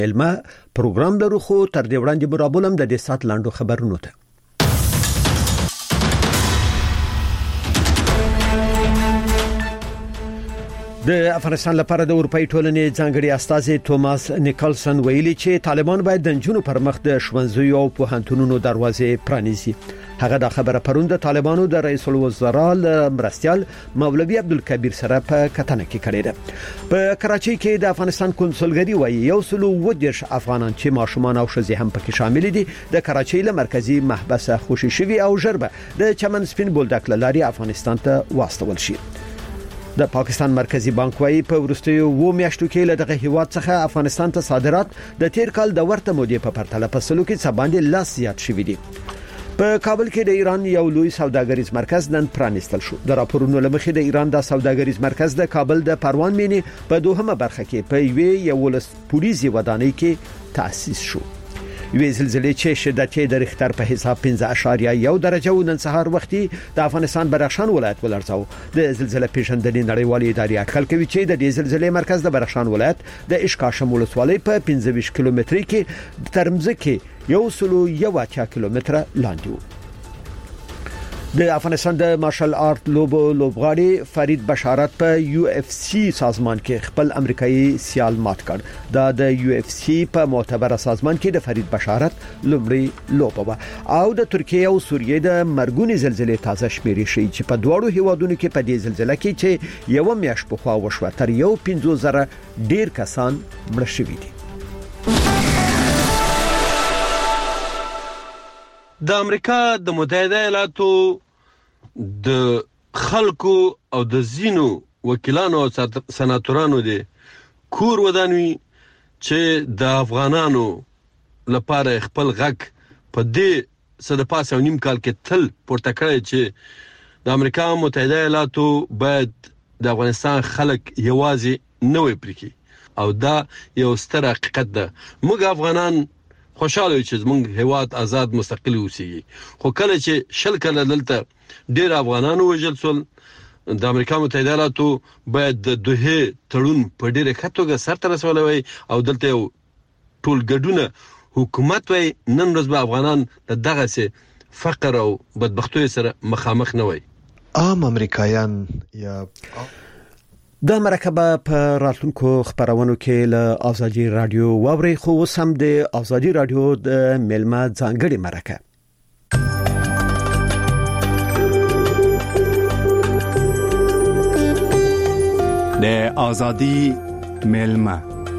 علمه پروګرام لرو خو تر دې وړاندې مرابولم د دې سات لاندو خبرونو ته د افغانستان لپاره د اروپאי ټولنې ځانګړي استازي توماس نیکلسن ویلي چې طالبان باید د جنونو پر مخ د ښوونځیو او پوهنتونونو دروازې پرانیزي. هغه د خبره پرون د طالبانو د رئیس الوزرا مرستيال مولوي عبدالکبیر سره په کتنه کې کړې ده. په کراچۍ کې د افغانستان کنسولګری وایي 110 افغانان چې ماشومان او ښځې هم پکې شامل دي د کراچۍ له مرکزی محبس خوشي شوی او ژربه د چمن سپین بولدک لاري افغانستان ته واستول شي. د پاکستان مرکزی بانک وايي په ورستیو و میاشتو کې له دغه هیواد څخه افغانستان ته صادرات د تیر کال د ورته مودې په پرتله په سلو کې څه باندې لاس زیات شوي دي. په کابل کې د ایران یو لوی سوداګریز مرکز نن پرانیستل شو. د راپورونو لمخې د ایران د سوداګریز مرکز د کابل د پروان مینی په دوهمه برخه کې په یوه پولیسي ودانۍ کې تأسیس شو. یوې زلزلې چې شدت یې د ریختر په حساب 5.1 درجه و نن سهار وختي د افغانستان بدخشان ولایت ولړزاو. د زلزلې پیژندنې نړیوالې ادارې اټکل کوي چې د دې زلزلې مرکز د بدخشان ولایت د اشکاشم ولسوالۍ په 25 کیلومتري کې ترمزه کې 1.1 کیلومتره لاندې و. د افغانستان د مارشل آرت لوبغاړي فرید بشارت په UFC سازمان کې خپل امریکایي سیال مات کړ. دا د UFC په معتبره سازمان کې د فرید بشارت لومړی لوبه او د ترکیه او سوریه د مرګونی زلزلې تازه شمیرې شي چې په دوړو هیوادونو کې په دې زلزلې کې چې یو میاشت په خوا وشوه تر 15,000 ډیر کسان مړ شوي دي. د امریکا د متحده ایالاتو د خلکو او د زینو وکیلانو او سناتورانو د کور ودانوي چې د افغانانو لپاره خپل غږ په دې صدپاس او نیم کال کې تل پورته کړی چې د امریکا متحده ایالاتو باید د افغانستان خلک یوازې نه وي پرې او دا یو ستر حقیقت ده. موږ افغانان خوشاله یو چې موږ هیواد آزاد مستقل اوسېږي خو کله چې شل کله دلته ډیر افغانانو وژل سول د امریکا متحده ایالاتو باید د دوه تړون په ډیره خطوګه سرته رسولای وي او دلته یو ټول ګډونه حکومت وي نن ورځ به افغانان دغه سي فقر او بدبختۍ سره مخامخ نه وي. عام امریکایان یا د مرکبه په راتلونکو خبرونو کې له آزادي رادیو واوري خو سم د آزادي رادیو د ملما ځانګړي مرکه د آزادي ملما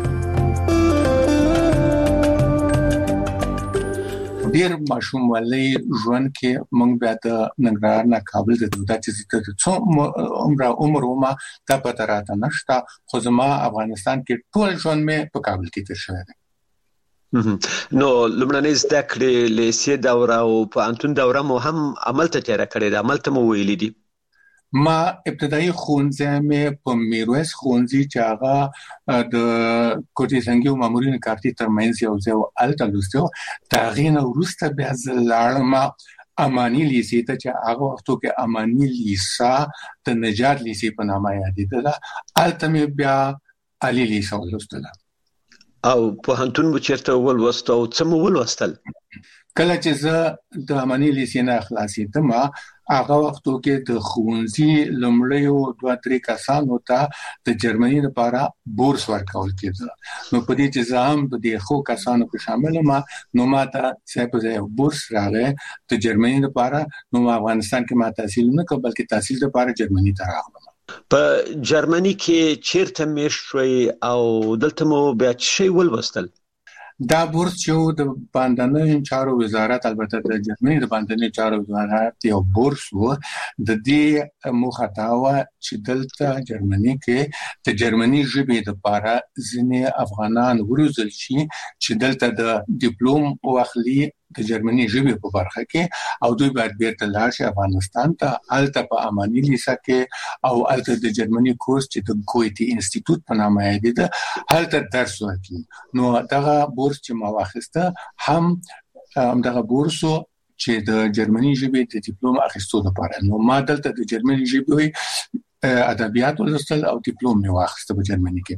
ډیر ماشوم ولې ژوند کې موږ بیا د ننګرهار نه کابل ته د چې څو عمر ما ته پته راته نشته خو زما افغانستان کې ټول ژوند مې په کابل کې تیر شوی دی. نو لمړنۍ زده کړې لیسې دوره او په انتون دوره مو هم عمل ته تیر کړی دی عمل ته مو ویلي دي. ما ابتدایي ښوونځی مې په میرویس ښوونځي چې هغه د کوټې زنګي او مامورینو کارتي ترمنځ یو ځای الته لوستو دا غینه وروسته بیا لاړم امانی لیسې ته چې هغه وختو کې امانی لیسا د نجات لیسې په نامه یادېدله الته مې بیا علي لیسا ولوستله او په هنتون مو چیرته ولوستو او څه مو ولوستل. کله چې زه د امانی لیسې نه خلاصېدم هغه وختو کې د ښوونځي لومړیو 2-3 کسانو ته د جرمني لپاره بورس ورکول کېده. نو په دې چې زه هم د دې خو کسانو کې شامل ما نو ما ته څه بورس راغی د جرمني لپاره. نو افغانستان کې ما تحصیل نه کوم بلکې تحصیل لپاره جرمني ته راغلم. په جرمني کې چیرته مې شوي او دلته مو بیا شي ولوستل؟ دا بورس چې د باندنۍ چارو وزارت البته د جرمني د باندنۍ چارو وزارت یو بورس و د دې موخه دا و چې دلته جرمني کې د جرمني ژبې لپاره ځینې افغانان وروزل شي چې دلته د ډیپلوم واخلي د جرمني ژبې په برخه کې او دوی باید بیرته لاړ شي افغانستان ته الته په امانی لیسا کې او الته د جرمني کورس چې د ګویتي انسټیټیوټ په نامه یې ده الته درس ورکوي. نو دغه بورس چې ما واخیسته هم دغه بورسو چې د جرمني ژبې د ډیپلوم اخیستو لپاره. نو ما دلته د جرمني ژبې ادبیات ولوستل او ډیپلوم مې واخیسته په جرمني کې.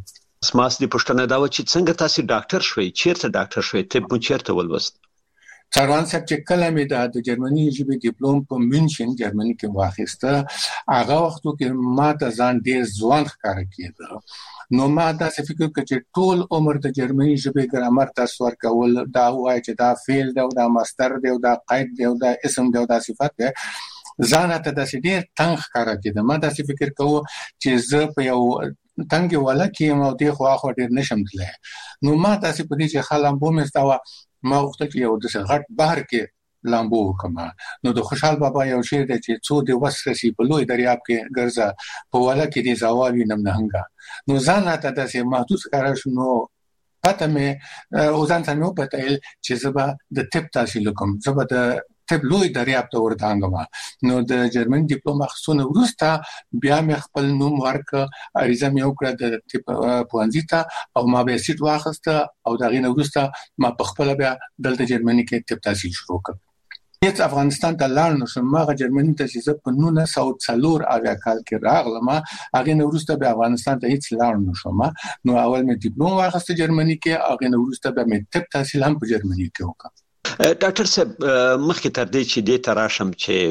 سماس دی پښتنه دا و چې څنګه تاسو ډاکټر شوي، چیرته ډاکټر شوي، طب مو چیرته ولوست؟ څاروان صاحب چې کله مې د جرمني ژبې ډیپلوم په مونشن جرمني کې واخیسته، هغه وختو کې ما ته ځان ډیر ځوان ښکاره کېده. نو ما دا څه فکر وکړ چې ټول عمر د جرمني ژبې ګرامر تاسو ورکول، دا وایي چې دا فعل دی او دا مصدر دی او دا قید دی او دا اسم دی او دا صفت دی، ځان ته داسې ډیر تنګ ښکاره کېده. ما داسې فکر کوم چې زه په یو تنګ ولا کې مو دی خو ډیر نشم تللی. نو ما داسې په دې چې خلم بوم استوا ما وختل چې یو د غټ بحر کې لامبو وکما. نو د خوشحال بابا یو شعر دی چې څو د وسرسي په لوی دریاب کې ګرځا په ولا کې دي زواوی نم نهنګا. نو ځان ته داسې محسوس کړه شو. نو پته مې او ځان ته نو پته چې زبا د طب تحصیل کوم، زبا د طب لوی دریاب ته ورتانګم. نو د جرمن ډیپلوم اخستونه ورسته بیا مې خپل نوم ورک اړیزه مې وکړه د طب پوهنځي ته او ما به سیټ واخسته او دا غینه ورسته ما په خپل بیا دلته جرمني کې طب تحصیل شروع کړ. هیڅ افغانستان ته لاړ نشم. ما جرمني ته چې په 1904 اویا کال کې راغلم، هغه نو ورسته به افغانستان ته هیڅ لاړ نشم. نو اول مې ډیپلوم واخسته جرمني کې، هغه نو ورسته به مې طب تحصیل هم په جرمني کې وکړ. ډاکټر صاحب مخکې تر دې چې دې ته راشم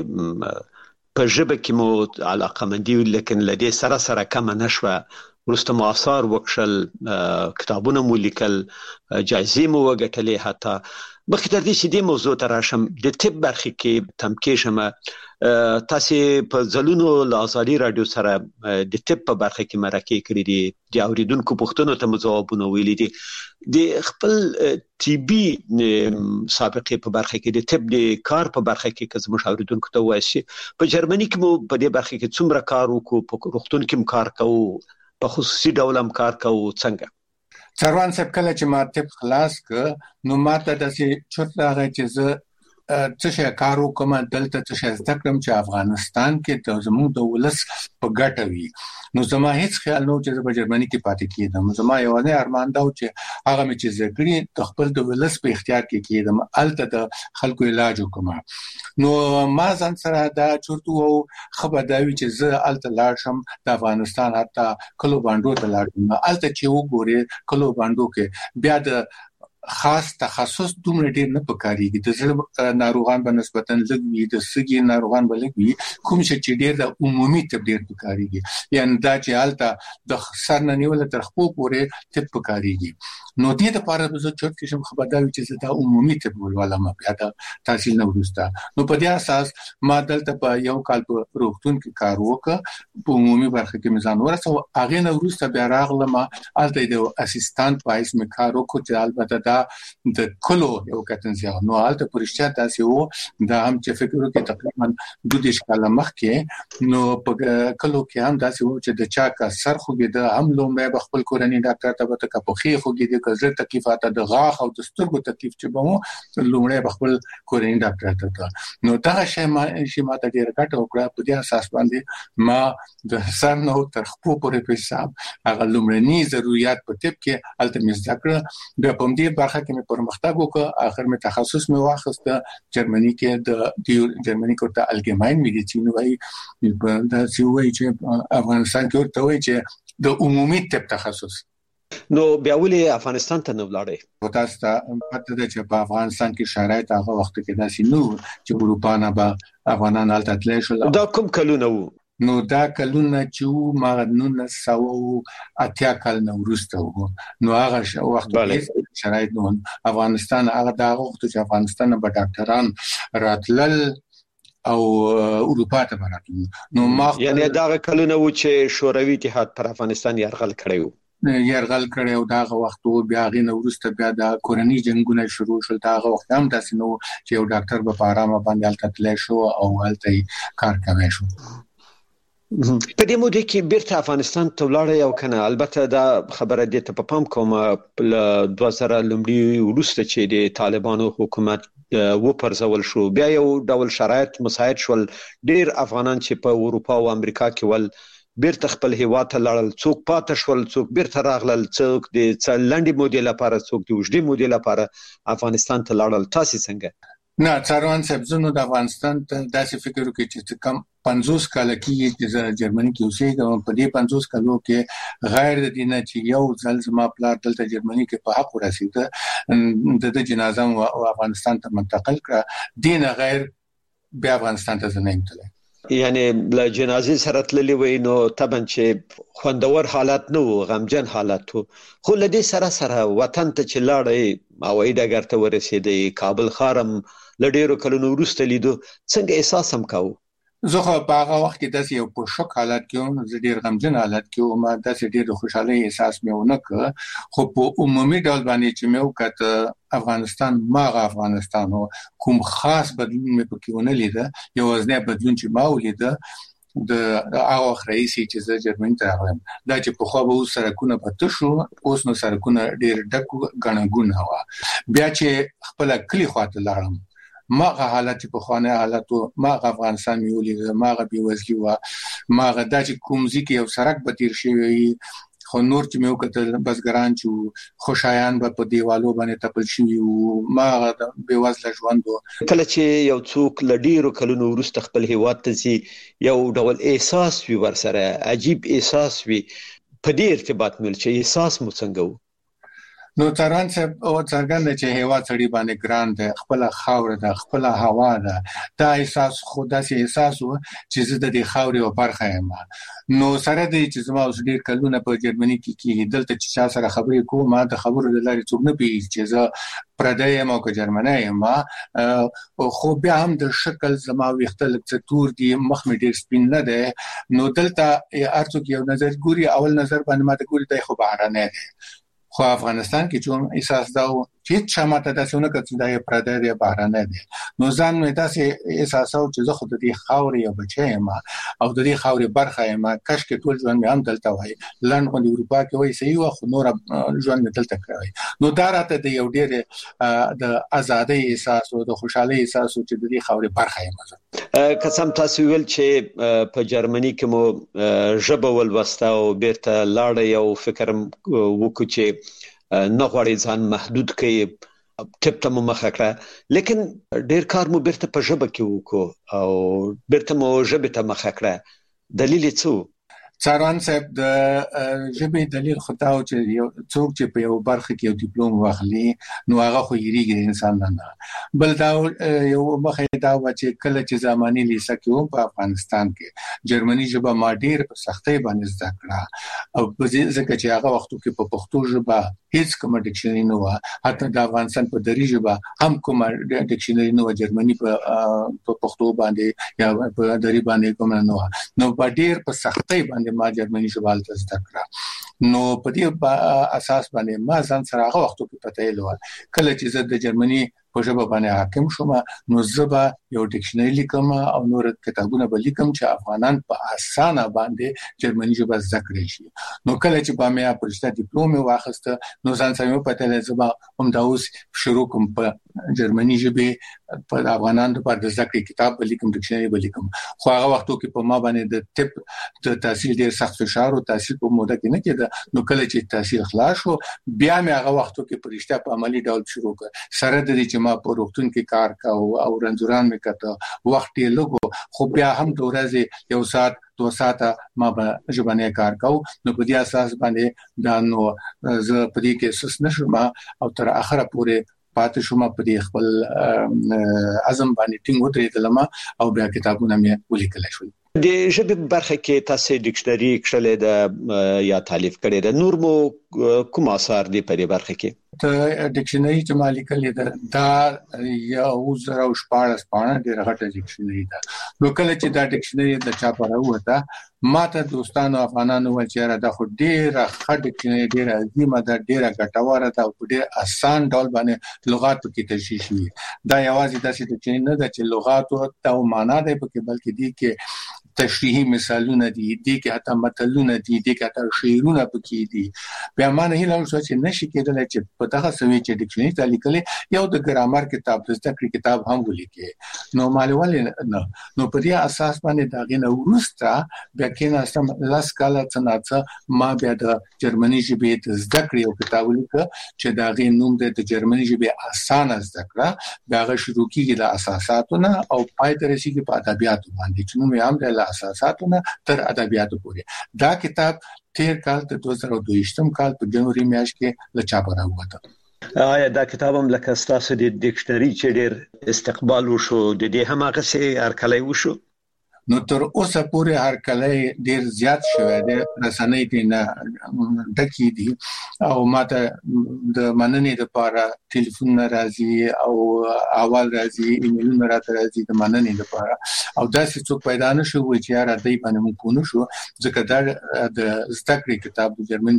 چې په ژبه کې مو علاقه مندي لیکن لدې سره کم نشوه، وروسته مو آثار وکړل، کتابونه مو لیکل، جایزې مو وګټلې. حتی مخکې تر دې چې دې موضوع ته راشم د طب برخه کې تمکې شمه، تاسو په ځلونو له آزادي رادیو سره د طب په برخه کې مرکه کړې دي، د اوریدونکو پوښتنو ته مو ځوابونه ویلي دي. د خپل طبي سابقه په برخه کې د طب د کار په برخه کې که زموږ اوریدونکو ته وایي په جرمني کې مو په دې برخه کې څومره کار وکړو، په روغتون کې هم کار کوو، په خصوصي ډول هم کار کوو، څنګه؟ څاروان صاحب کله چې ما طب خلاص ک نو ما ته داسې چورت راغی چې زه څه شي کار وکم، دلته څه شي زده کړم چې افغانستان کې د زموږ د ولس په ګټه وي. نو زما هیڅ خیال نو چې په جرمني کې پاتې کېدم. زما یو نه ارمان دا و چې هغه مې چې زګړي د خپل د ولس په اختیار کې کېدم، الته د خلکو علاج وکم. نو ما ځان سره دا چورت وو خبرداوي چې زه الته لاړ شم د افغانستان حتی کلو باندو ته لاړ شم. الته چې وګوري کلو باندو کې بیا د خاص تخصص دومره ډیر نه پکاريږي. د زړه ناروغان په نسبتا لږ وي، د سږي ناروغان به لږ وي، کوم چې ډیر د عمومي طب ډیر پکاريږي. یعنی دا چې حالت د سر نه نیول تر خپل پورې طب پکاريږي. نو دې لپاره به زه چورت کې شم خبرداوي چې دا عمومي طب ولولم بیا د تحصیل نه وروسته. نو په دې اساس ما دلته په یو کال په روغتون کې کار وکړ، په عمومي برخه کې میزان ورسو. هغه نه وروسته بیا راغلم الته د اسسټانټ وایس مې کار وکړ چې البته د کلو یو کتنځي. نو الته پرشتیا تاسو وو دا هم چې فکر وکړي تقریبا 2 کال مخکې نو په کلو کې هم تاسو وو چې د چا کا سر خوګي د هم لومې بخپل کورنۍ ډاکټر ته وته کا پخې خوګي د کزر تکلیفات د غاښ او د سترګو تکلیف چې به مو لومړی بخپل کورنۍ ډاکټر ته. نو دا شی ما ته ډیر ګټه وکړه. په دې اساس باندې ما د سر نو تر خپل پورې په حساب هغه لومړني ضرورت په طب کې الته مې ذکر د پم دې برخه کې مې پرمختګ وکړ. اخر مې تخصص مې واخیسته جرمني کې د جرمني کوته الګماین میډیسین وایي. دا چې وایي چې افغانستان کې ورته وایي چې د عمومي طب تخصص. نو بیا ولې افغانستان ته نه ولاړې؟ تاسو ته پته ده چې په افغانستان کې شرایط هغه وخت کې داسې نو چې اروپا نه به افغانان الته تللی شول. دا کوم کلونه وو؟ نو دا کلونه چې ما 1980 کال نه وروسته وو. نو هغه وخت کې شرایط نو افغانستان هغه دا وخت چې افغانستان به ډاکټران راتلل او اروپا ته براتل. نو ما یعنی دا کلونه وو چې شوروي اتحاد پر افغانستان یرغل کړی وو. یرغل کړي او داغه وخت بیا غي نو ورسته بیا د کورنۍ جنگونه شروع شول. داغه وخت هم تاسو نو چې یو ډاکټر په آرامه باندې الته تللی شو او الته کار کوي شو. په دې موده کې بیرته افغانستان ته ولاړ یو کنه. البته دا خبره دې ته په پام کوم په 2000 لومړی وروسته چې د طالبانو حکومت و پرځول شو بیا یو ډول شرایط مساعد شول. ډیر افغانان چې په اروپا او امریکا کې ول بیرته خپل هیواد ته لاړل، څوک پاتې شول، څوک بیرته راغلل، څوک د لنډې مودې لپاره، څوک د اوږدې مودې لپاره افغانستان ته لاړل. تاسو څنګه؟ نه څاروان سبزونو د افغانستان ته داسې فکر وکړي چې کم 50 کال کې چې جرمني کې اوسېږم په دې 50 کالو کې غیر د دینه چې یو ځل زما پلار دلته جرمني کې په حق ورسېده د جنازه او افغانستان ته منتقل کړ دینه غیر بیا افغانستان ته نه امتله یعنی له جنازې سره تللی وي نو طبعا چې خوندور حالت نه و غمجن حالت و خو له دې سره سره وطن ته چې لاړې او ډګر ته ورسېدې کابل خارم لډیرو کلونو وروسته لیدو څنګه احساس هم کاوه زه خو په هغه وخت کې داسې یو په شوک حالت کې زه ډیر غمجن حالت کې ما داسې ډیر خوشاله احساس مې ونه کړ خو په عمومي ډول باندې چې مې وکړ افغانستان ماغه افغانستان کوم خاص بدلون مې پکې ونه لیده یو ځنه بدلون چې ما ولیده د هغه رئیسي چې زه جرمني ته راغلم دا چې په خو به سرکونه پته شو اوس نو سرکونه ډیر ډک غنګونه وا بیا چې خپل کلی خواته لاړم ماغه حالت په خوانه حالت ماغه افغانستان میولې ماغه بیوزلی و ماغه د کومزي کې یو سرک به تیر شوی خو نور چې مې وکړل بسګران چې خوشایان به په دیوالو باندې تپل شي او ماغه بیوزله ژوند کله چې یو څوک لډیرو کلونو وروسته خپل هیواد ته زی یو ډول احساس وي ورسره عجیب احساس وي په دې ارتباط مل چې احساس مو څنګه و نو تران صاحب او څنګه چې هوا سړی باندې ګران ده خپل خاور ده خپل هوا ده دا احساس خدا سي احساس و چې زه د دې خاورې او برخه یم نو سره د چې زما اوس ډیر کلونه په جرمني کې دلته چې چا سره خبرې کوم ما د خبرو د لارې څوک نه پیږي چې زه پردی یم او که جرمنی یم خو بیا هم د شکل زما وختل څه تور دي مخ مې ډیر سپین نه ده نو دلته ارڅو کې یو نظر ګوري اول نظر باندې ما ته ګوري د خو بهرانه ده خو افغانستان کې چې احساس دا و چې شماته تاسو نه کړئ دا یې پردی دی بهرانه دی نو ځان مې تاسو احساس او چې زه خو د دې خاورې یو بچی یم او د دې خاورې برخه یم کاش کې ټول ژوند مې هم دلته وای لند په اروپا کې وای صحیح و خو نور ژوند مې دلته کړی نو دا راته د یو ډېر د ازادۍ احساس او د خوشحالۍ احساس چې د دې خاورې برخه یم قسم تاسو ویل چې په جرمني کې مو ژبه ولوسته او بیرته لاړ یو فکر وکړ چې نه غواړي ځان محدود کړي ټپ ته مو مخه کړه لیکن ډیر کار مو بیرته په ژبه کې وکړو او بیرته مو ژبه ته مخه کړه دلیل څه څاروان صاحب د ژبې دلیل خداو چې یو څوک چې په یو برخه کې یو ډیپلوم واخلي نو هغه خو یریږي انسان نه بل دا یو مخه دا و چې کله چې زماني لیسه کې په افغانستان کې جرمني ژبه ما ډیر په سختۍ باندې زده کړه او ځکه چې هغه وختو کې په پښتو ژبه هیڅ کوم ډکشنري نه و حتی د افغانستان په دری ژبه هم کوم ډکشنري نه و جرمني په پښتو باندې یا په دری باندې کوم نه و نو په ډیر په سختۍ باندې ما جرمني ژبه زده کړه نو په دې اساس باندې ما ځان سره هغه وختو کې پته ایلو کله چې زه د جرمني په ژبه باندې حاکم شوم نو زبا یو ډکشنري لیکم او نور کتابونه به لیکم چې افغانان په اسانه باندې جرمني ژبه زده کړی شي نو کله چې په مې پرشته ډیپلوم واخسته نو ځان سره پته لزبا هم دا اوس شروع کوم په جرمني ژبه په افغانانو لپاره د زده کړې کتاب به لیکم ډکشنري به لیکم خو هغه وختو کې په ما باندې د طب د تحصیل ډیر سخت فشار او تحصیل په موده کې نه کېده نو کله چې تحصیل خلاص شو بیا مې هغه وختو کې پرشته په عملی ډول شروع کړ سره د دې چې ما په روغتون کې کار کاوه او رنځوران مې کته وخت یې لګو خو بیا هم د ورځې یو ساعت 2 ساعته ما به ژبنی کار کاوه نو په دې اساس باندې دا نو زه په دې کې سس نشم او تر اخره پورې پاتې شوم په دې خپل عزم باندې ټینګ ودرېدلم او بیا کتابونه مې ولیکل شول د ژبې برخه کې تاسو ډکشنري کړلې ده یا تالیف کړې ده نور مو کوم اثار دي په دې برخه کې ته ډکشنري چې ما لیکلې ده دا یو زره او شپږ پاڼه ډېر غټه ډکشنري ده نو کله چې دا ډکشنري د چا په راوته ما ته دوستانو افغانانو ول چې دا خو ډېر غټه ډکشنري ډېر عظیمه ده ډېر ګټوره ده او ډېر آسان ډول باندې لغات کې تشریح شي دا یوازې د ډکشنري نه ده چې لغات او معنا ده بلکې دی کې تشریحي مثالونه دي دي کې حتی متلونه دي دي کې حتی شعرونه پکې دي بیا معنی هیله شو چې نشي کېدل چې په دغه سوي چې ډکشنري ته لیکلي یو د ګرامر کتاب د ذکر کتاب هم ولیکي نو مالوال نو په دې اساس باندې دا غنه ورسته بیا کې ناسم لاس کاله څنګه ما بیا د جرمني ژبې د ذکر یو کتاب ولیک چې دا غي نوم د جرمني ژبې اسانه ذکر دا غ شروع کیږي د اساساتونه او پای ته رسیدي په ادبیات باندې چې نو هم د اساساتونه تر ادبیاتو پورې دا کتاب تیر کال د 2022 کال په جنوري میاشت کې له چاپ راووته آیا دا کتاب هم لکه ستاسو د ډکشنري چې ډېر استقبال وشو د دې هم هغه سي هرکلی وشو نو تر اوسه پورې هر کله ډیر زیات شوی دی رسنۍ دي نه ډکی دي او ماته د مننې لپاره ټلیفون راځي او اول راځي ایمیلونه راځي د مننې لپاره او دا چې څوک پیدا نشو وي چې را دی باندې مونږ پونه شو ځکه دا د ذکر کتاب د جرمن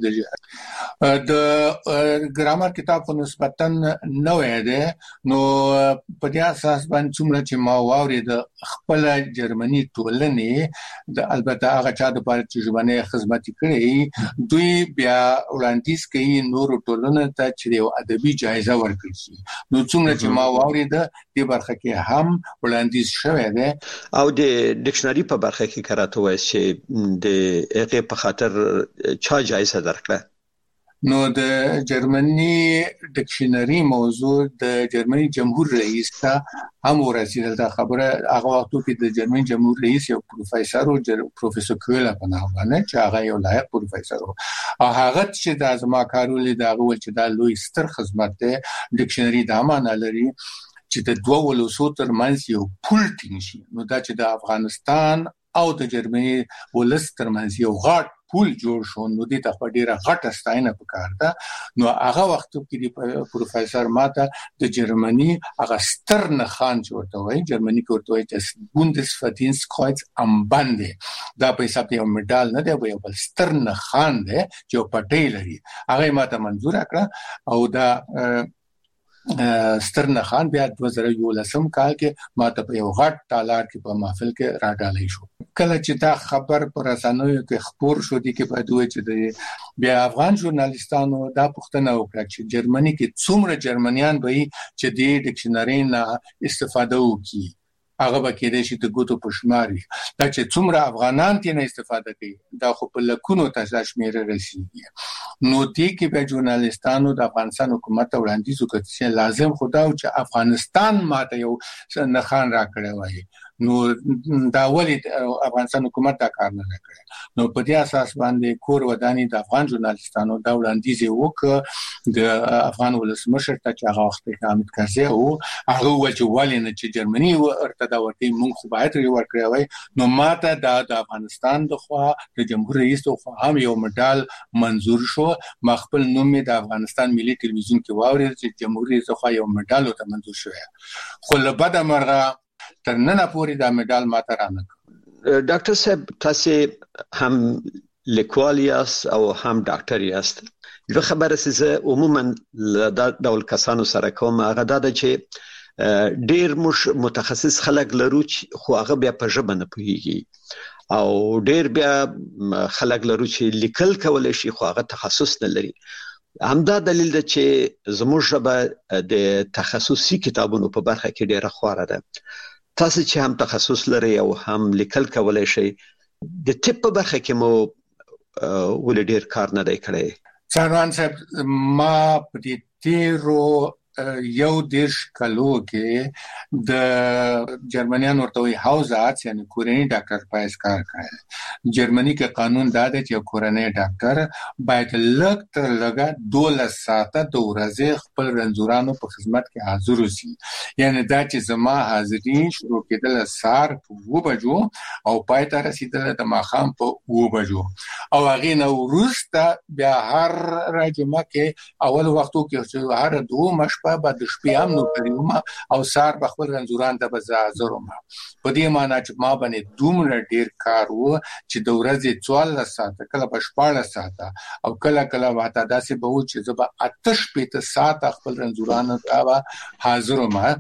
د ګرامر کتاب په نسبتا نوې ده نو په دې اساس باندې څومره چې ما واوري د خپل جرمني ټولنې د البته هغه چا د پاره چې ژبنه خدمت کړي دوی بیا وړاندیز کوي نور ټولنه ته چې یو ادبي جایزه ورکړي شي نو څومره چې ما واوري د دې برخه کې هم وړاندیز شوی دی او د ډکشنري په برخه کې کراته وایي چې د هغه په خاطر چا جایزه درکړه نو د جرمني ډکشنري موضوع د جرمني جمهور رئیس ته هم ورسېدل دا خبره هغه وخت کې د جرمني جمهور رئیس یو پروفیسور او پروفیسور کویلا په نامه باندې چې هغه یو لایق پروفیسور او هغه چې د ازما کارولې دا غول چې دا لوی ستر خدمت ده ډکشنري د امانه لري چې د دوه ولوسو ترمنځ یو پول ټینګ شي نو دا چې د افغانستان او د جرمني ولس ترمنځ یو غاټ پول جوړ شو نو دې ته ډیره غټه ستاینه وکړه نو هغه وخت کې د پروفیسور ماته د جرمني هغه سترن خان ورته وایي جرمني ورته وایي چې بوندسفدینسtkreuz am Bande دا په حساب یو مډال نه دی یو بل سترن خان دی چې په ټی لري هغه ماته منزور کړه او دا سترن خان بیا 2011 کال کې ماته په یو غټ تالار کې په محفل کې راډالې شو کله چې دا خبر پر رسنیو کې خبر شو دي کې په دوی چې د بیا افغان ژورنالیستانو دا پوښتنه وکړه چې جرمني کې څومره جرمنیان به چې د ډکشنري نه استفاده وکړي هغه به کېدې چې د ګوتو پښماري دا چې څومره افغانان تي نه استفاده کوي دا خو په لکونو تاسو رسیدي نو دې کې به ژورنالیستانو د افغانستان حکومت ته وړاندیز وکړي چې لازم خدا او چې افغانستان ماته یو نخان راکړی وای نو دا ولې افغانستان حکومت دا کار نه کړی نو په دې اساس باندې کور ودانی د افغان ژورنالیستانو دا وړاندیز وکړ د افغان ولسمشر ته چې هغه وخت کې حامد کرزي او هغه ولې نه چې جرمني ورته دا ورته مونږ خو باید ورکړی وای نو ماته د افغانستان د خوا د جمهور رئیس خو هم یو مډال منزور شو مخبل نوم د افغانستان ملي ټلویزیون کې واوري چې جمهور رئیس خو یو مډال ته منزور شو خو له بده مرغه تر نن پورې دا مډال ماته رانه ډاکټر صاحب تاسو هم لیکوال یاست او هم ډاکټر یاست یو خبره چې عموما د ډول کسانو سره کوم هغه دا چې ډیر مش متخصص خلک لرو خو هغه بیا په ژبه نه پوهیږي او ډیر بیا خلک لرو چې لیکل کولای شي خو هغه تخصص نه لري همدا دلیل ده چې زموږ ژبه د تخصصي کتابونو په برخه کې ډیره خواره ده تاسو چې هم تخصص لري او هم لیکل کولای شي د طب په برخه کې مو ول ډیر کار نه دی کړی څنګه صاحب ما په دې تیرو یو دیش کلو کې د جرمنیان ورته وی هاوزات یعنی کورنی ډاکټر پایس کار کوي جرمني کې قانون دا دی چې کورنی ډاکټر باید لږ تر لږه 12 ساعته د ورځې خپل رنځورانو په خدمت کې حاضر وي یعنی دا چې زما حاضری شروع کېدل سار په 2 بجو او پای ته رسیدل د ماخام په 2 بجو او هغه نو وروسته بیا هر راجمه کې اول وختو کې هر 2 مش په بعد شپې هم نو کړیو او سار په خپل رنځوران ته بزازروم په دې معنی چې ما باندې دومره ډیر کار وو چې د ورځې 14 ساعته کله په 14 ساعته او کله واته داسې به و چې زما 8 ساعته خپل رنځوران ته حاضروم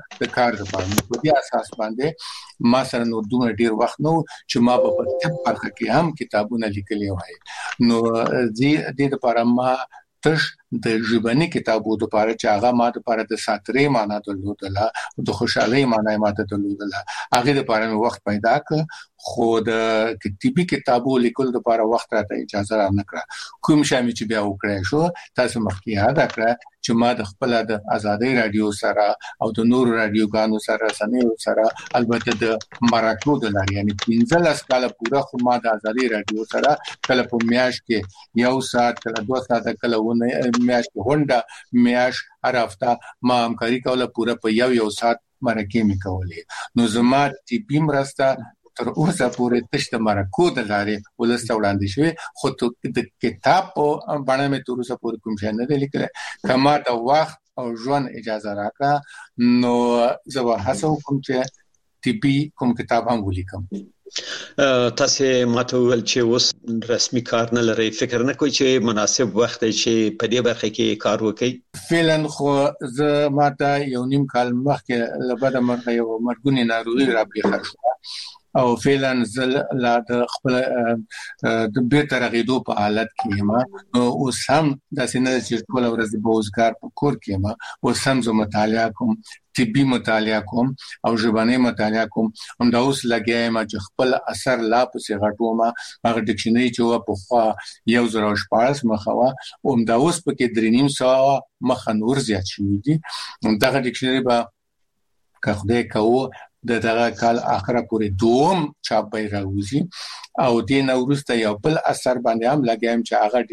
د کار لپاره. په دې اساس باندې ما سره نو دومره ډیر وخت نو چې ما په طب برخه کې هم کتابونه لیکلي وای. نو دې لپاره ما تش د ژبني کتابو د لپاره چې هغه ما د لپاره د ساترې معنا درلودله، د خوشحالي معنا ما ته درلودله، هغه د لپاره وخت پیدا ک. خو د کتابي کتابو لیکل د لپاره وخت راته اجازه را نه کړه. کوم شامل چې بیا وکړای شو تاسو مخکې یاد کړه چې ما د خپل د آزادۍ رادیو سره او د نور رادیوګانو سره سنیو سره البته د مراکو د لاري یعنی 15 کاله پورا خو ما د آزادۍ رادیو سره کله په میاش کې 1 ساعت کله 2 ساعت کله ونه میاش کې هونډه میاش هر هفته ما همکاري کوله پورا په 1 ساعت مرکه می کولې. نو زما طبي مرسته تر اوسه پورې تشته مرکو د لاري ولسته وړاندې شوی، خو د کتاب په باندې مې تر اوسه پورې کوم شي نه لیکل. کما د وخت او ژوند اجازه راکړه نو زه به هڅه وکم چې طبي کوم کتاب هم ولیکم. تاسو ماته ول چې اوس رسمي کار نه لري، فکر نه کوئ چې مناسب وخت دی چې په دې برخه کې کار وکړئ؟ فعلا خو زه ماته 1.5 کال مخکې لبد مرغه یو مرګونی ناروغي را پیښه شو او فعلا زل لا د خپل د بیرته رغیدو په حالت کې ما نو اوس هم د سینې چې ټول ورځ بوزګار په کور کې ما اوس هم زه مطالعه کوم، طبي مطالعه کوم او ژبني مطالعه کوم. هم دا اوس لګیایم چې خپل اثر لا پسې غټوم. هغه ډکشنري چې په خوا 1014 مخوا او دا اوس پکې 3.5 مخ نور زیات شوی دي. دغه ډکشنري به که خدای کوو د دغه کال اخره پورې دوم چاپ به راوځي او د نورسته یو بل اثر باندې هم لګایم چې هغه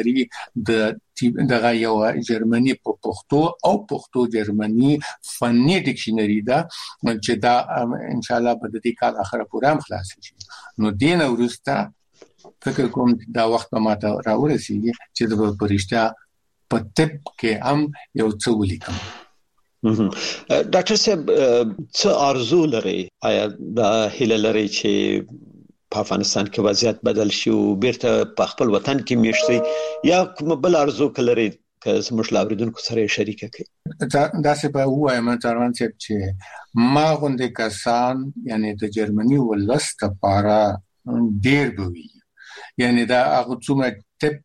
ډکشنري دغه یو جرمني په پښتو او پښتو جرمني فني ډکشنري دا چې دا ان شاء الله په دې کال اخره پورې هم خلاص شي. نو د نورسته فکر کوم دا وخت ما ته راورسیږي چې د پرشتہ په طب کې هم یو څه ولیکم. ډاکټر صاحب څه ارزو لري؟ آیا دا هیله لري چې په افغانستان کې وضعیت بدل شي او بیرته په خپل وطن کې میشتي یا کوم بل ارزو کلري که زموږ لاوریدونکو سره شریک کړي؟ دا څه به وایم تران چې ما غونډه کسان یعنی د جرمني ولست لپاره ډیر بوي، یعنی دا هغه څومره ټپ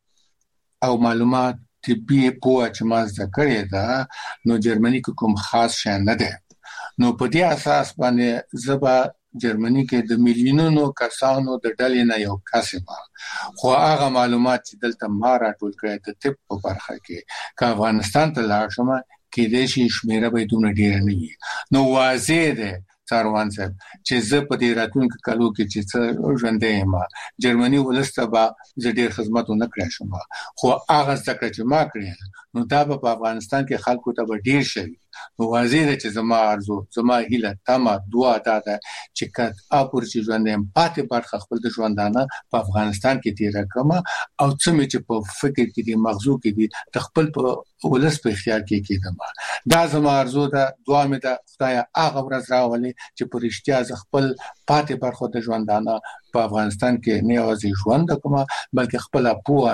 او معلومات طبي په چې ما ذکرې ده نو جرمني کوم خاص شي نه ده. نو په دې اساس باندې زبا جرمني کې د میلیونونو کسانو د ډلې نه یو کسبه خو هغه معلومات چې دلته ما راټول کړی د طب په برخه کې که افغانستان ته لاړ شم کې د شي شمیره به دومره ډیر نه وي. نو واضح ده څاروان صاحب چې زه په دې راتلونکو کالو کې چې څه ژوندې ما جرمني ولسته به زه ډیر خدمت نه کړی شم، خو هغه ځکه چې ما کړی نو دا په افغانستان کې خلکو ته به ډیر شي. نو واضح ده چې زما ارزو زما هیله تمه دعا ده چې کله اپور چې ژوندم پاتې برخه خپل د ژوندانه په افغانستان کې تیر کړم او څه چې په فکر کې دي مغزو کې دي د خپل په ولس په اختیار کې کېدم. دا زما ارزو ده، دعا مې ده خدای هغه ورځ راولي چې په رښتیا ز خپل پاتې برخه د ژوندانه په افغانستان کې نه یوازې ژوند کوم بلکې خپل پوهه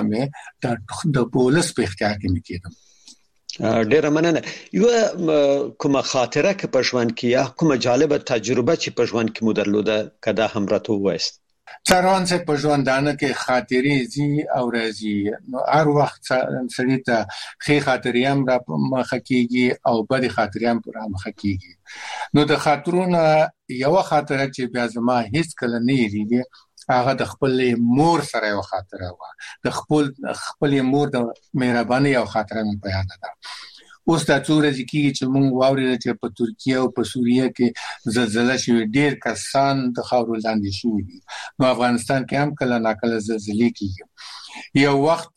مې د ولس په اختیار کې مې کېدم. ډیره مننه. یو کومه خاطره کې په ژوند کې یا کومه جالبه تجربه چې په ژوند کې مو درلوده کدا هم راته وایست؟ څارون څه په ژوندانه کې خاطرې زی او راځي نو هر وخت سړی ته ښه خاطرې هم را مخه کیږي او بد خاطرې هم را مخه کیږي. نو د خاطرونو یو خاطره چې بیا زما هیڅ کله نه یریږي هغه د خپل مور سره یو خاطره و. د خپل مور د مهرباني یو خاطره مې په یاد ده. اوس دا څو ورځې کېږي چې موږ واورېدل چې په ترکیه او په سوریه کې زلزله شوې، ډېر کسان د خاورو لاندې شوي دي. نو افغانستان کې هم کله ناکله زلزلې کېږي. یو وخت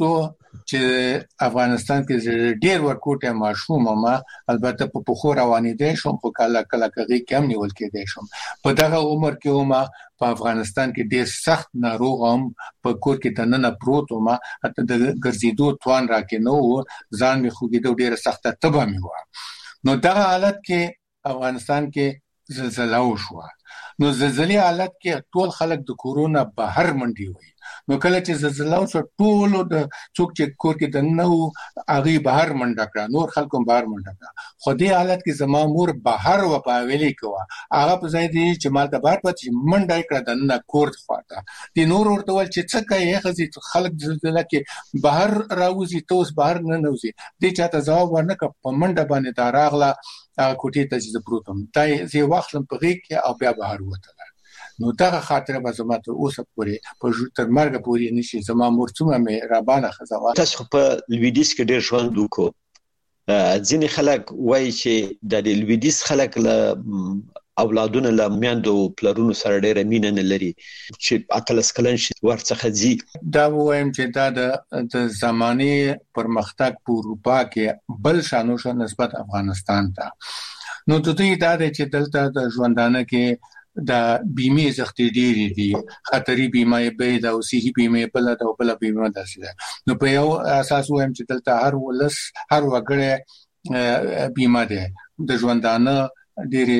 چې افغانستان کې ډېر ورکوټه ماشوم ما البته په پخو روانېدې شوم خو کله کغې کې هم نیول کېدې شوم. په دغه عمر کې ما په افغانستان کې ډېر سخت ناروغ هم په کور کې دننه پروت ما حتی د ګرځېدو توان راکې نو ځان مې خوګېدو ډېر سخته تبه مې و. نو دغه حالت کې افغانستان کې زلزله وشوه نو زلزلې حالت کې ټول خلک د کورونا بهر منډي وي. نو کله چې زلزلہ وشو ټول د څوک چې کور کې د نو هغه بهر منډه کړه، نور خلکو بهر منډه کړه. خو دې حالت کې زما مور بهر و پاویلې کوه، هغه په ځای دی چې مال د بهر پاتې منډه کړه د نه کور خواته. دي نور ورته ول چې څه کوي خزي خلک زلزلہ کې بهر راوځي، توس بهر نه نوځي. دې چاته ځواب ورنکړ، په منډه باندې دا راغله کوټې ته چې پروتم دای زی واخلم په غیږ کې او بیا بهر وته. نو دا خاطر به زما ته اوسه پورې په تر مرګ پورې نشي. زما مور څومره مې رابانه خزوا. تاسو په لویدیس کې ډېر ژوند وکړو، ځینې خلک وایي چې د لویدیس خلک له اولادونو له میندو پلرونو سره ډېره مینه نه لري چې اتلس کلن شي ورڅخه ځي. دا وایم چې دا د زماني پرمختګ په اروپا کې بل شانو نسبت افغانستان ته. نو ته دا چې دلته د ژوندانه کې دا بیمه زختي ډيري دي، خطري بیمه به دا او صحي بیمه بل دا او بل بیمه ده. نو په یو اساس وایم چې دلته هر وګړی بیمه ده د ژوندانه ډېری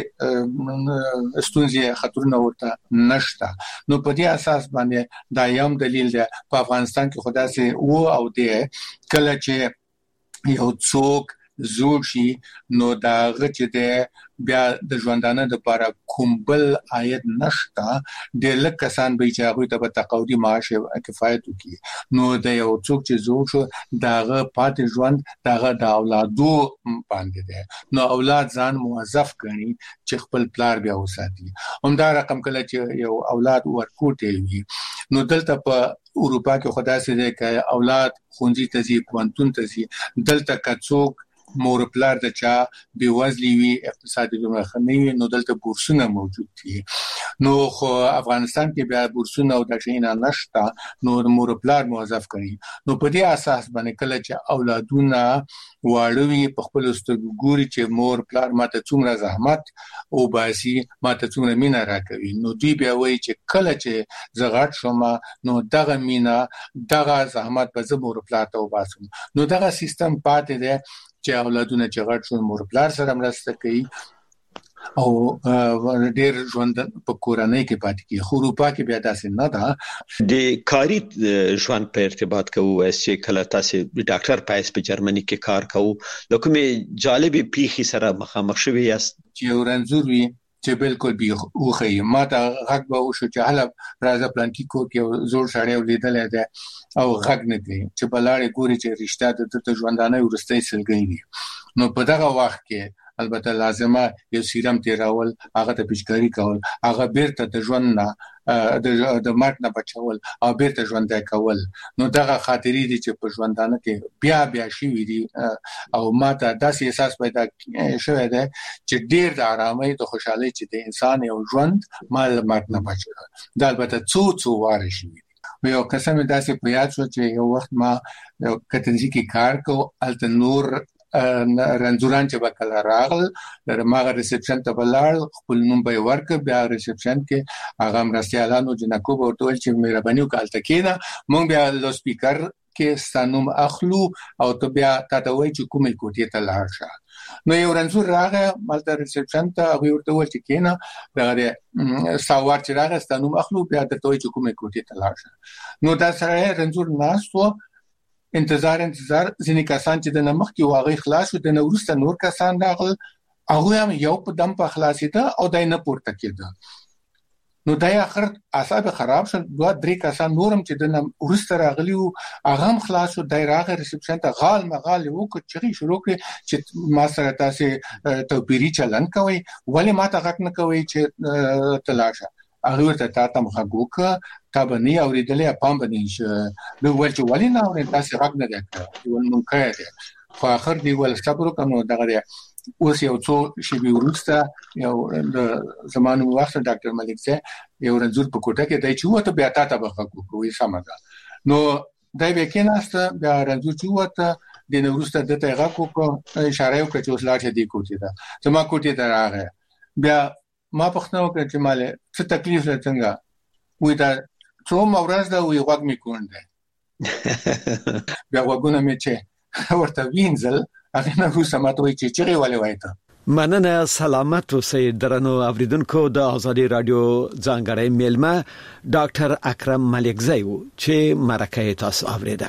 ستونزې خطرونه ورته نشته. نو په دې اساس باندې دا یو دلیل دی په افغانستان کې خدا سي او دی کله چې یو څوک زوړ شي نو دا غچ دې بیا د ژوندانه د لپاره کومبل عاید نشته، د لک کسان به چې هغه ته په تقاعدي معاش کفایت وکړي. نو د یو څوک چې زوړ شو داغه پاتې ژوند داغه د اولادو باندې ده. نو اولاد ځان موظف کړي چې خپل پلار بیا وساتي. همدا رقم کله چې یو اولاد ورکوټي وي نو دلته په اروپا کې خدا سي ده چې اولاد خونځي ته ځي، پوهنتون ته ځي، دلته کڅوک مور پلار د چا بیوزلی وی اقتصادي مخنی نو دلته بورسونه موجود دي. نو خو افغانستان کې بیا بورسونه او د شینه نشته، نو مور پلار موظف کړي. نو په دې اساس باندې کله چې اولادونه واړوي په خپل ستګوري چې مور پلار ماته څومره زحمت او باسي، ماته څومره مینا راکوي، نو دوی بیا وایي چې کله چې زغړ شوم نو دغه مینا دغه زحمت په زمور پلار ته وباسم. نو دغه سیستم پاتې دی چې اولادونه چې غټ شو مور پلار سره مرسته کوي او ډېر ژوند په کورنۍ کې پاتې کی. خو اروپا کې بیا داسې نه ده. د کاری ژوند په ارتباط کوو چې کله تاسو د ډاکټر پایس په جرمني کې کار کوو، لکه جالبې پیخي سره مخامخ شوی یاست چې ورنځور وي چې بالکل به اوخی ما ته غږ به وشو چې هله راځه پلان کې کو کې زوړ سړی ولیدل دی او غږ نه کوي چې بلاړې ګوري چې رښتیا د ژوندانه ورستۍ سلګي دي. نو په دغه وخت کې البته لازمه یو سیرم تیراول، هغه ته پېچکاری کول، هغه بیرته د ژوند نه د مرګ نه بچول او بیرته ژوند کول. نو دغه خاطرې دي چې په ژوندانه کې بیا شي وي او ماته داسې احساس پیدا شوی دی چې ډیر د آرامۍ د خوشحالۍ چې د انسان یو ژوند مال مرګ نه بچي. دا البته څو واره شي. یو قسم داسې په یاد شو چې یو وخت ما کتنځي کې کار کو، الته نور رنځوران چې وکړه راغل د ماغه ریسپشن ته بلار خپل نوم به ورک، بیا ریسپشن کې هغه مرستيالانو جنکو ورته چې مهرباني وکړه کېنه مونږ بیا لو سپیکر کې ستانوم اخلو او ته بیا تاسو وایي چې کومې کوټې ته لاړ شه. نو یو رنځور راغی مالته ریسپشن ته هغه ورته وایي چې کېنه دغه ساوار چې راغی ستانوم اخلو بیا ته وایي چې کومې کوټې ته لاړ شه. نو دا سره رنځور ناستو انتظار ځینې کسان چې د نمخ کې واغې خلاص شو د نورسته نور کسان راغل، هغه هم یو په دم په خلاصیده او دای نه پورته کېده. نو دای اخر اعصاب خراب شول، دوه درې کسان نورم چې د نورسته راغلی او هغه هم خلاص شو. دای راغی ریسپشن ته غال مغال وکړ چې شروع کړ چې ما سره تاسو توپیری چلن کوي، ولی ما ته غک نه کوي چې تلاشه. هغه ورته تاسو مخګوک تا باندې اوریدلې پام باندې نو ورته ولی نه اوري تاسو غږ نه ده ول مونږه ده. خو اخر دی ول صبر وکړو دغه اوس یو څو شی ورسته یو د زمانو وخت ډاکټر ملک سه یو رنځور په کوټه کې دای چې وته بیا تاسو به کوی سمګه. نو دای به کېناسته بیا رنځور چې وته د نورسته د ته غږ کو اشاره وکړه چې اوس لاړ دی کوټه ده زما کوټه ته راغی. بیا ما پښتنو کې چې مال څه تکلیف څنګه وې دا څو مورز دا وی غوږ می کونده بیا وګونه می چې ورته وینځل هغه نه روسه ماته وی چې چیرې ولې وایته مننه. سلامت اوسئ درنو اوریدونکو. د آزادي رادیو ځانګړی میلمه ډاکټر اکرم ملکزی و چې مرکه تاسو اوریده.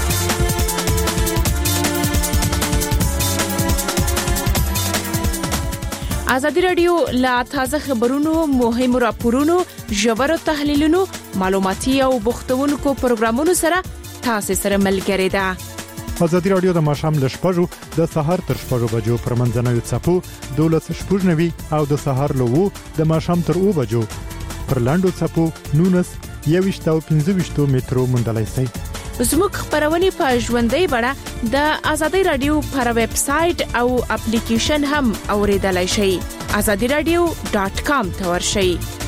آزادي رادیو لا تازه خبرونو، مهم راپورونو، ژور تحلیلونو، معلوماتي او بوختونکو پروګرامونو سره تاسو سره ملګری ده. آزادي رادیو د ماښام ل 6 د سهار تر 6 بجو پر منځنوي څپو 12:00 او د سهار له 2 د ماښام تر 2 بجو پر لاندو څپو 19 او 15 مترو مونډلای سي. زموږ خبرونه په ژوندۍ بڼه د آزادي رادیو پر ویب سټ او اپلیکیشن هم اوریدلای شئ. azadiراdio.com ته ورشئ.